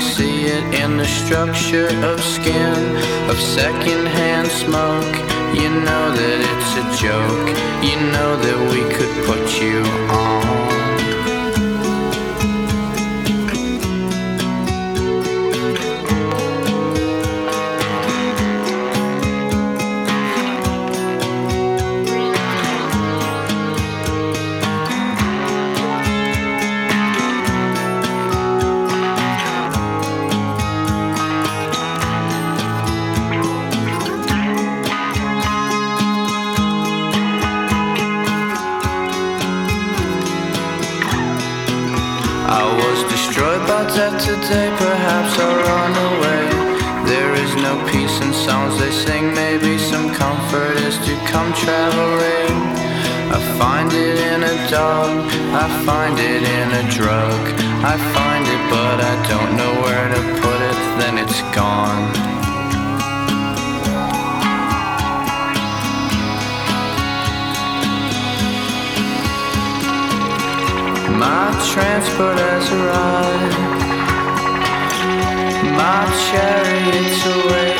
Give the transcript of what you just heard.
see it in the structure of skin, of secondhand smoke. You know that it's a joke. You know that we could put you on. I was destroyed by death today, perhaps I'll run away. There is no peace in songs they sing, maybe some comfort is to come traveling. I find it in a dog, I find it in a drug. I find it but I don't know where to put it, then it's gone. My transport has arrived, my chariot's away.